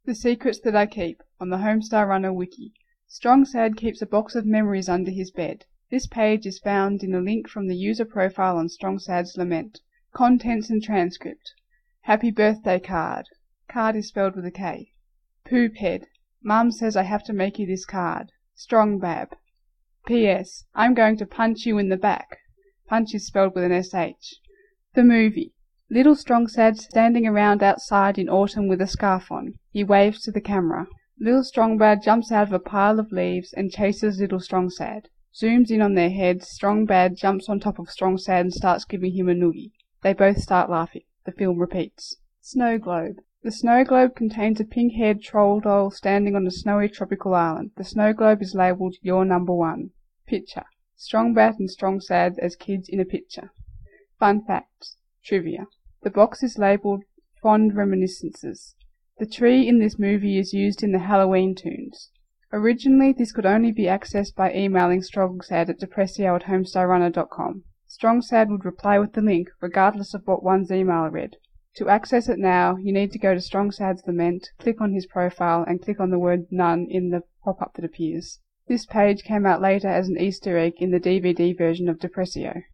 The Secrets That I Keep on the Homestar Runner Wiki. Strong Sad keeps a box of memories under his bed. This page is found in a link from the user profile on Strong Sad's lament. Contents and transcript. Happy birthday card. Card is spelled with a K. Poop head. Mum says I have to make you this card. Strong Bab. P.S. I'm going to punch you in the back. Punch is spelled with an SH. The movie. Little Strong Sad standing around outside in autumn with a scarf on. He waves to the camera. Little Strong Bad jumps out of a pile of leaves and chases Little Strong Sad. Zooms in on their heads. Strong Bad jumps on top of Strong Sad and starts giving him a noogie. They both start laughing. The film repeats. Snow Globe. The snow globe contains a pink-haired troll doll standing on a snowy tropical island. The snow globe is labelled You're Number One. Picture. Strong Bad and Strong Sad as kids in a picture. Fun facts. Trivia. The box is labelled Fond Reminiscences. The tree in this movie is used in the Halloween tunes. Originally, this could only be accessed by emailing Strong Sad at depressio@homestarrunner.com. Strong Sad would reply with the link, regardless of what one's email read. To access it now, you need to go to Strong Sad's lament, click on his profile, and click on the word None in the pop-up that appears. This page came out later as an Easter egg in the DVD version of Depressio.